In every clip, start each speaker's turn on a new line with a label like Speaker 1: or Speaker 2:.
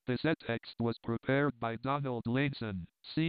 Speaker 1: This text was prepared by Donald Laneson,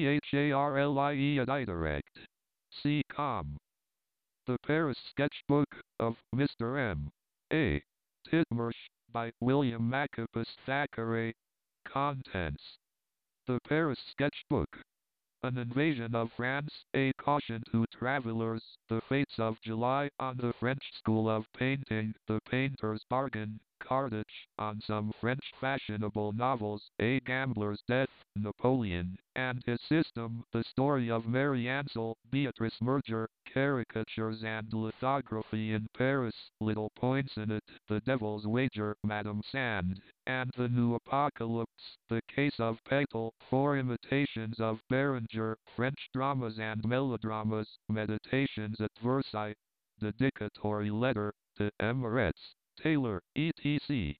Speaker 1: CHARLIE Direct. C.com. The Paris Sketchbook of Mr. M. A. Titmarsh by William Macapus Thackeray. Contents. The Paris Sketchbook. An invasion of France, a caution to travelers, the fates of July on the French School of Painting, the painter's bargain, Cardage, on some French fashionable novels, a gambler's death, Napoleon, and his system, the story of Mary Ansell, Beatrice Merger, caricatures and lithography in Paris, little points in it, the devil's wager, Madame Sand, and the new apocalypse, the case of Petal, 4 imitations of Berenger, French dramas and melodramas, meditations at Versailles, dedicatory letter, to Emirates, Taylor, etc.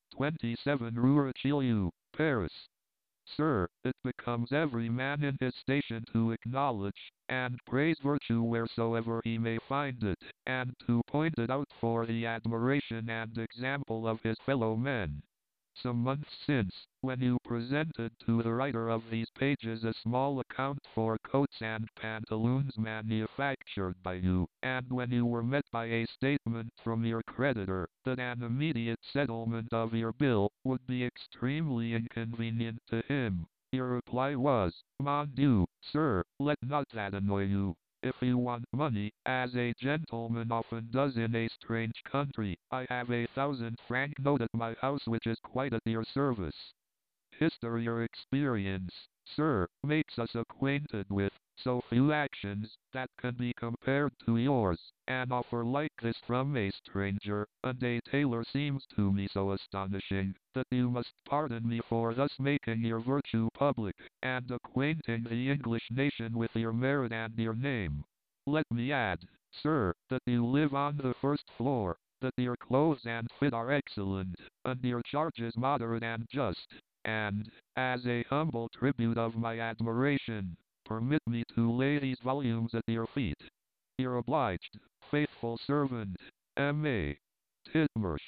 Speaker 1: 27 Rue Richelieu, Paris. Sir, it becomes every man in his station to acknowledge and praise virtue wheresoever he may find it, and to point it out for the admiration and example of his fellow men. Some months since, when you presented to the writer of these pages a small account for coats and pantaloons manufactured by you, and when you were met by a statement from your creditor that an immediate settlement of your bill would be extremely inconvenient to him, your reply was, "Mon Dieu, sir, let not that annoy you. If you want money, as a gentleman often does in a strange country, I have a 1,000-franc note at my house which is quite at your service." History or experience, sir, makes us acquainted with so few actions that can be compared to yours. An offer like this from a stranger and a tailor seems to me so astonishing that you must pardon me for thus making your virtue public, and acquainting the English nation with your merit and your name. Let me add, sir, that you live on the first floor, that your clothes and fit are excellent, and your charges moderate and just, and, as a humble tribute of my admiration, permit me to lay these volumes at your feet. Your obliged, faithful servant, M. A. Titmarsh.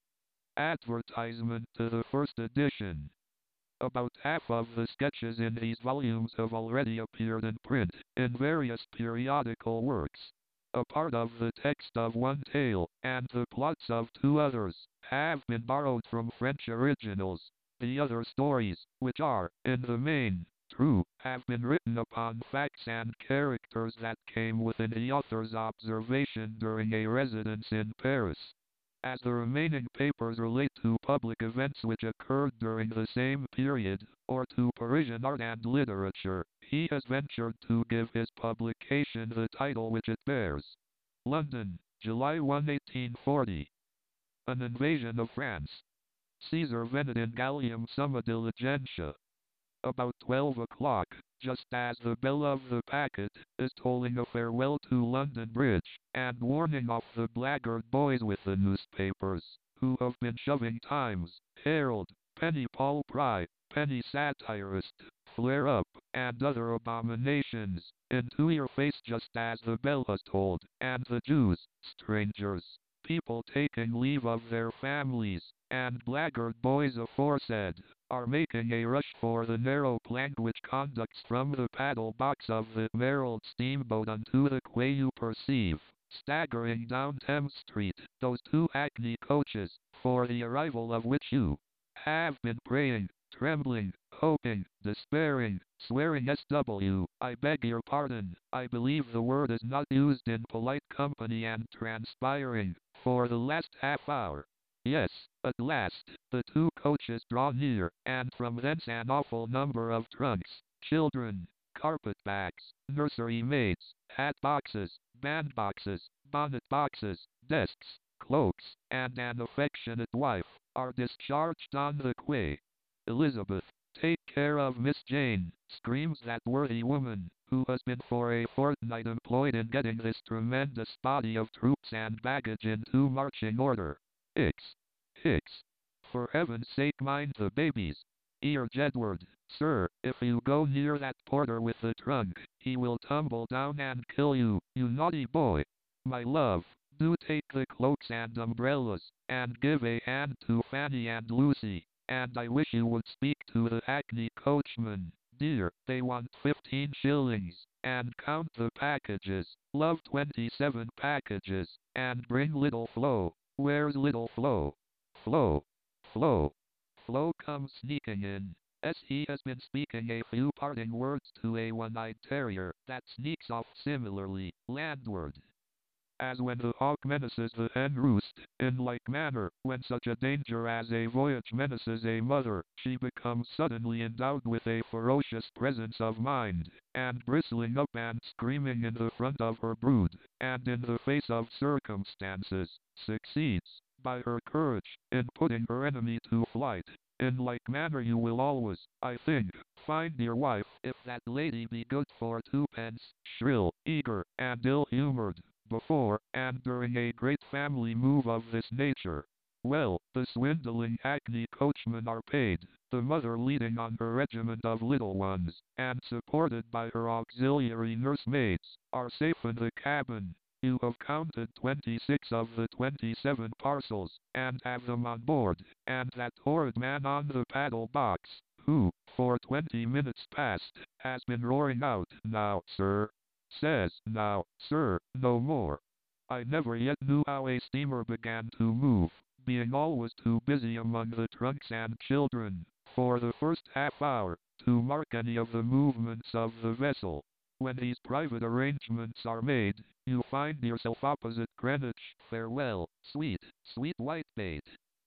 Speaker 1: Advertisement to the first edition. About half of the sketches in these volumes have already appeared in print, in various periodical works. A part of the text of one tale, and the plots of 2 others, have been borrowed from French originals. The other stories, which are, in the main, true, have been written upon facts and characters that came within the author's observation during a residence in Paris. As the remaining papers relate to public events which occurred during the same period, or to Parisian art and literature, he has ventured to give his publication the title which it bears. London, July 1, 1840. An invasion of France. Caesar vented in Gallium summa diligentia. About 12 o'clock, just as the bell of the packet is tolling a farewell to London Bridge, and warning off the blackguard boys with the newspapers, who have been shoving Times, Herald, Penny Paul Pry, Penny Satirist, Flare Up, and other abominations, into your face just as the bell has tolled, and the Jews, strangers, people taking leave of their families, and blackguard boys aforesaid, are making a rush for the narrow plank which conducts from the paddle box of the Merrill steamboat unto the quay. You perceive, staggering down Thames Street, those 2 hackney coaches, for the arrival of which you have been praying, trembling, hoping, despairing, swearing. SW, I beg your pardon, I believe the word is not used in polite company, and transpiring, for the last half hour. Yes, at last, the 2 coaches draw near, and from thence an awful number of trunks, children, carpet-bags, nursery maids, hat-boxes, band-boxes, bonnet-boxes, desks, cloaks, and an affectionate wife, are discharged on the quay. Elizabeth, take care of Miss Jane, screams that worthy woman, who has been for a fortnight employed in getting this tremendous body of troops and baggage into marching order. Hicks. For heaven's sake mind the babies. Ear Jedward, sir, if you go near that porter with the trunk, he will tumble down and kill you, you naughty boy. My love, do take the cloaks and umbrellas, and give a hand to Fanny and Lucy. and I wish you would speak to the hackney coachman. Dear, they want 15 shillings, and count the packages. Love 27 packages, and bring little Flo. Where's little Flo? Flo. Flo. Flo comes sneaking in. As he has been speaking a few parting words to a one-eyed terrier that sneaks off similarly, landward. As when the hawk menaces the hen roost, in like manner, when such a danger as a voyage menaces a mother, she becomes suddenly endowed with a ferocious presence of mind, and bristling up and screaming in the front of her brood, and in the face of circumstances, succeeds, by her courage, in putting her enemy to flight. In like manner you will always, I think, find your wife, if that lady be good for twopence, shrill, eager, and ill-humoured, before and during a great family move of this nature. Well, the swindling hackney coachmen are paid, the mother leading on her regiment of little ones, and supported by her auxiliary nursemaids, are safe in the cabin. You have counted 26 of the 27 parcels, and have them on board, and that horrid man on the paddle box, who, for 20 minutes past, has been roaring out, "Now, sir," says, "Now, sir," no more. I never yet knew how a steamer began to move, being always too busy among the trunks and children, for the first half hour, to mark any of the movements of the vessel. When these private arrangements are made, you find yourself opposite Greenwich. Farewell, sweet, sweet whitebait.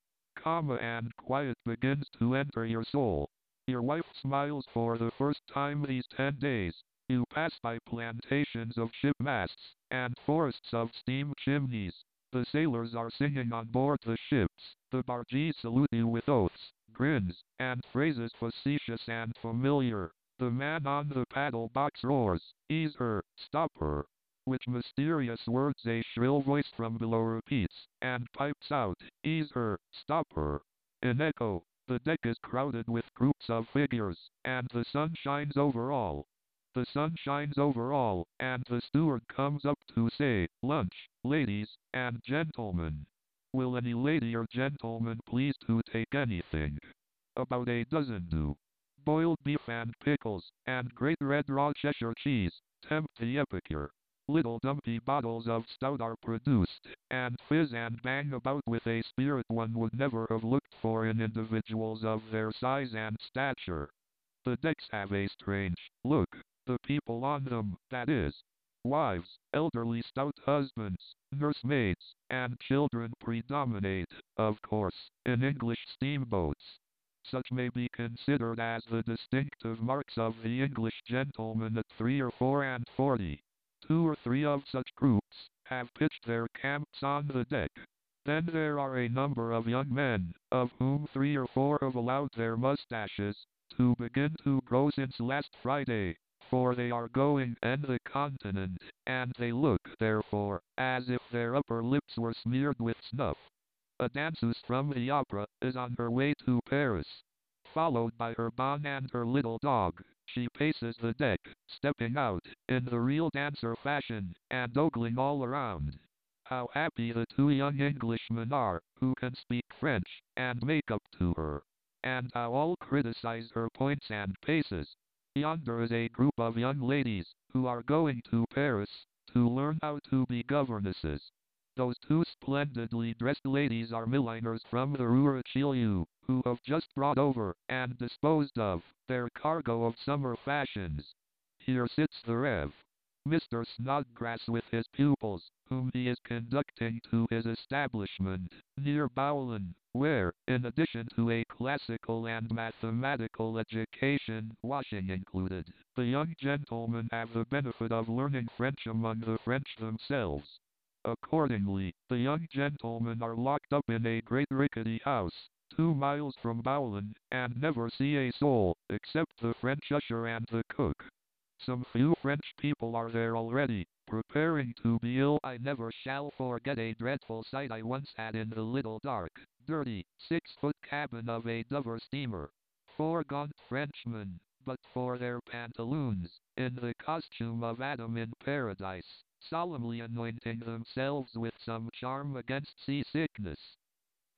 Speaker 1: Calm and quiet begins to enter your soul. Your wife smiles for the first time these 10 days. You pass by plantations of ship masts, and forests of steam chimneys. The sailors are singing on board the ships. The bargees salute you with oaths, grins, and phrases facetious and familiar. The man on the paddle box roars, "Ease her, stop her," which mysterious words a shrill voice from below repeats, and pipes out, "Ease her, stop her." In echo, the deck is crowded with groups of figures, and the sun shines over all. The sun shines over all, and the steward comes up to say, "Lunch, ladies and gentlemen. Will any lady or gentleman please to take anything?" About a dozen do. Boiled beef and pickles, and great red raw Cheshire cheese, tempt the epicure. Little dumpy bottles of stout are produced, and fizz and bang about with a spirit one would never have looked for in individuals of their size and stature. The decks have a strange look. The people on them, that is, wives, elderly stout husbands, nursemaids, and children predominate, of course, in English steamboats. Such may be considered as the distinctive marks of the English gentleman at 3 or 4 and 40. 2 or 3 of such groups have pitched their camps on the deck. Then there are a number of young men, of whom 3 or 4 have allowed their mustaches to begin to grow since last Friday, for they are going on the continent, and they look, therefore, as if their upper lips were smeared with snuff. A danseuse from the opera is on her way to Paris. Followed by her bonne and her little dog, she paces the deck, stepping out, in the real dancer fashion, and ogling all around. How happy the 2 young Englishmen are, who can speak French, and make up to her. And how all criticize her points and paces. Yonder is a group of young ladies, who are going to Paris, to learn how to be governesses. Those 2 splendidly dressed ladies are milliners from the Rue Richelieu, who have just brought over, and disposed of, their cargo of summer fashions. Here sits the Rev. Mr. Snodgrass with his pupils, whom he is conducting to his establishment, near Bowlen, where, in addition to a classical and mathematical education, washing included, the young gentlemen have the benefit of learning French among the French themselves. Accordingly, the young gentlemen are locked up in a great rickety house, 2 miles from Bowlen, and never see a soul, except the French usher and the cook. Some few French people are there already, preparing to be ill. I never shall forget a dreadful sight I once had in the little dark, dirty, 6-foot cabin of a Dover steamer. 4 gaunt Frenchmen, but for their pantaloons, in the costume of Adam in Paradise, solemnly anointing themselves with some charm against seasickness.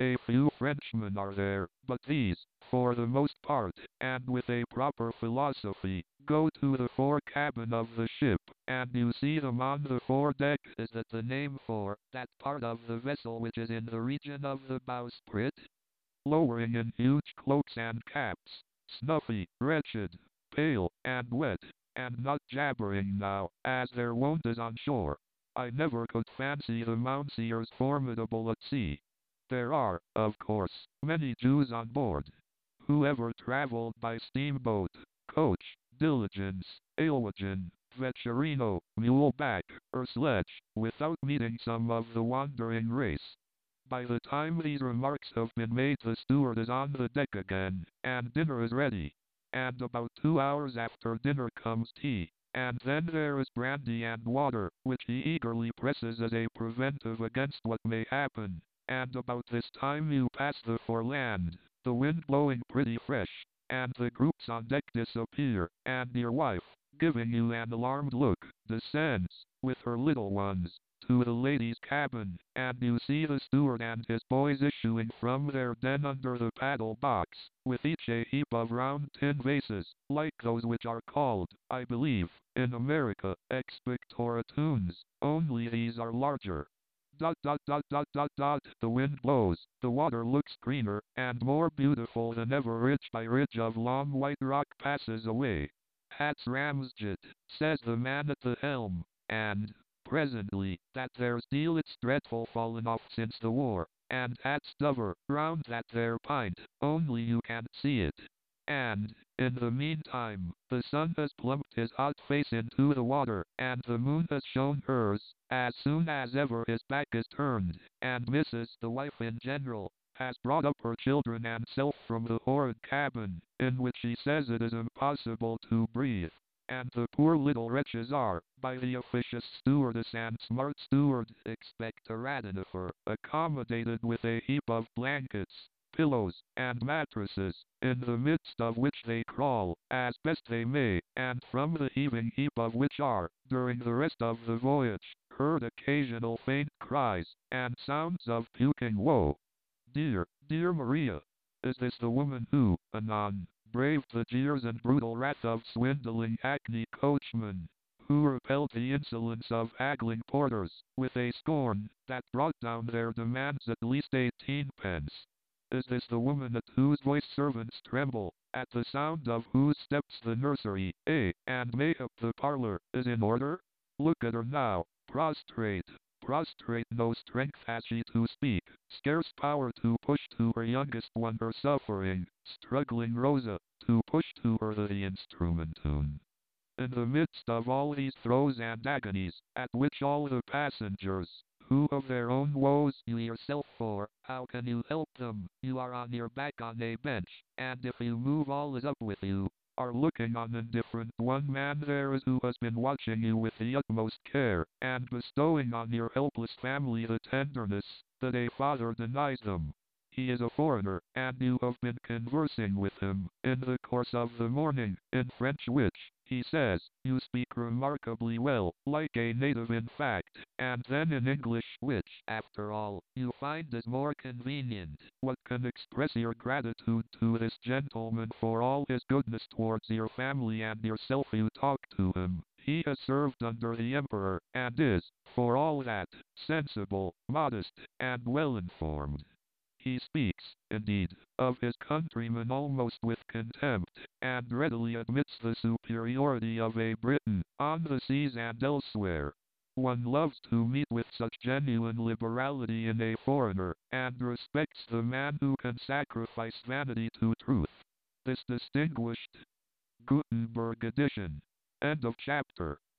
Speaker 1: A few Frenchmen are there, but these, for the most part, and with a proper philosophy, go to the fore-cabin of the ship, and you see them on the foredeck. Is that the name for that part of the vessel which is in the region of the bowsprit? Lowering in huge cloaks and caps, snuffy, wretched, pale, and wet, and not jabbering now, as their wont is on shore. I never could fancy the Mounseers formidable at sea. There are, of course, many Jews on board. Whoever travelled by steamboat, coach, diligence, alewagon, vetturino, muleback, or sledge, without meeting some of the wandering race. By the time these remarks have been made, the steward is on the deck again, and dinner is ready. And about 2 hours after dinner comes tea, and then there is brandy and water, which he eagerly presses as a preventive against what may happen. And about this time you pass the foreland, the wind blowing pretty fresh, and the groups on deck disappear, and your wife, giving you an alarmed look, descends, with her little ones, to the ladies' cabin, and you see the steward and his boys issuing from their den under the paddle box, with each a heap of round tin vases, like those which are called, I believe, in America, expectoratunes, only these are larger. Dot dot dot dot dot dot. The wind blows, the water looks greener, and more beautiful than ever. Ridge by ridge of long white rock passes away. Hats Ramsgit, says the man at the helm, and, presently, that there's deal it's dreadful fallen off since the war, and hats Dover, round that there pint, only you can't see it. And, in the meantime, the sun has plumped his hot face into the water, and the moon has shown hers, as soon as ever his back is turned, and Mrs. the wife in general, has brought up her children and self from the horrid cabin, in which she says it is impossible to breathe. And the poor little wretches are, by the officious stewardess and smart steward expectoratinifer, accommodated with a heap of blankets, pillows, and mattresses, in the midst of which they crawl, as best they may, and from the heaving heap of which are, during the rest of the voyage, heard occasional faint cries, and sounds of puking woe. Dear, dear Maria! Is this the woman who, anon, braved the jeers and brutal wrath of swindling hackney coachmen, who repelled the insolence of haggling porters, with a scorn that brought down their demands at least 18 pence? Is this the woman at whose voice servants tremble, at the sound of whose steps the nursery, and mayhap the parlor, is in order? Look at her now, prostrate, prostrate, no strength has she to speak, scarce power to push to her youngest one her suffering, struggling Rosa, to push to her the instrument tune. In the midst of all these throes and agonies, at which all the passengers, who of their own woes you yourself for, how can you help them? You are on your back on a bench, and if you move all is up with you, are looking on indifferent. One man there is who has been watching you with the utmost care, and bestowing on your helpless family the tenderness that a father denies them. He is a foreigner, and you have been conversing with him, in the course of the morning, in French, which, he says, you speak remarkably well, like a native in fact, and then in English, which, after all, you find is more convenient. What can express your gratitude to this gentleman for all his goodness towards your family and yourself? You talk to him. He has served under the Emperor, and is, for all that, sensible, modest, and well-informed. He speaks, indeed, of his countrymen almost with contempt, and readily admits the superiority of a Briton, on the seas and elsewhere. One loves to meet with such genuine liberality in a foreigner, and respects the man who can sacrifice vanity to truth. This distinguished Gutenberg edition. End of chapter.